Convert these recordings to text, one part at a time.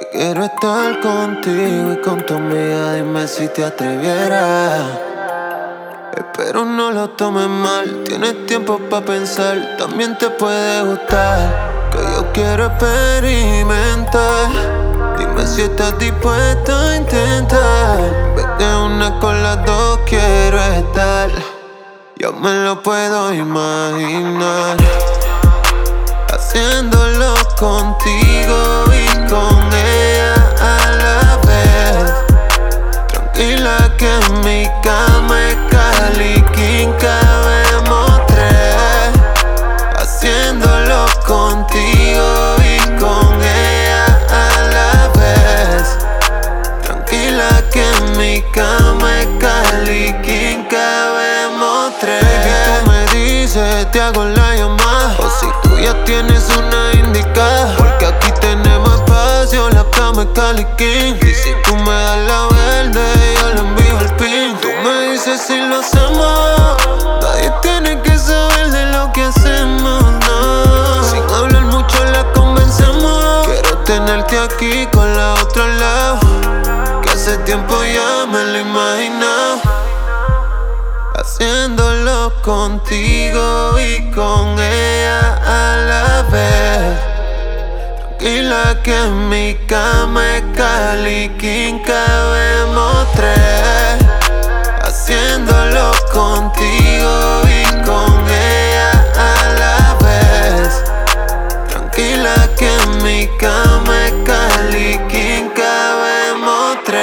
Quiero estar contigo y con tu amiga, dime si te atrevieras. Espero no lo tomes mal, tienes tiempo pa' pensar, también te puede gustar. Que yo quiero experimentar, dime si estás dispuesto a intentar. Vete una con las dos, quiero estar. Yo me lo puedo imaginar haciéndolo contigo y con ella a la vez. Tranquila que en mi cama es Cali King, cabemos tres. Haciéndolo contigo y con ella a la vez. Tranquila que en mi cama es Cali King, cabemos tres. Baby, tú me dices, te hago la llamada, o si tú ya tienes una indicada, porque aquí tenemos espacio, la cama es Cali King. Y si tú me das la verde, yo le envío el pin. Tú me dices si lo hacemos, nadie tiene que saber de lo que hacemos, no. Sin hablar mucho la convencemos. Quiero tenerte aquí con la otra al lado, que hace tiempo ya me lo he imaginado. Haciéndolo contigo y con ella a la vez. Tranquila que en mi cama es Cali King, cabemos tres. Haciéndolo contigo y con ella a la vez. Tranquila que en mi cama es Cali King, cabemos tres.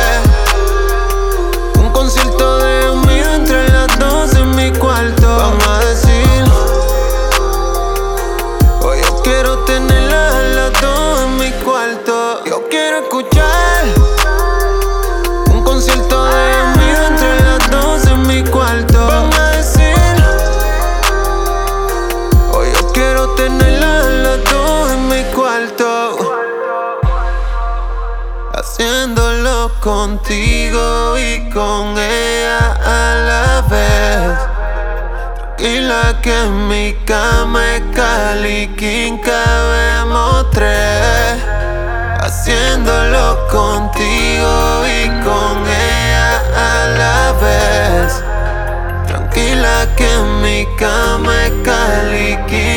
Un concierto de unido entre las dos en mi cuarto. Vamos a decir, hoy yo quiero tenerlas a las dos en mi cuarto. Yo quiero escuchar un concierto de unido entre las dos en mi cuarto. Vamos a decir, hoy yo quiero tenerlas a las dos en mi cuarto. Haciéndolo contigo y con ella a la vez. Tranquila que en mi cama es Cali King, cabemos tres. Haciéndolo contigo y con ella a la vez. Tranquila que en mi cama es Cali King.